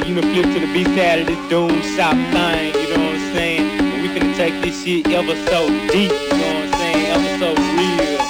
you know, flip to the B-side of this doom shop thing, you know what I'm saying? And we finna take this shit ever so deep, you know what I'm saying? Ever so real.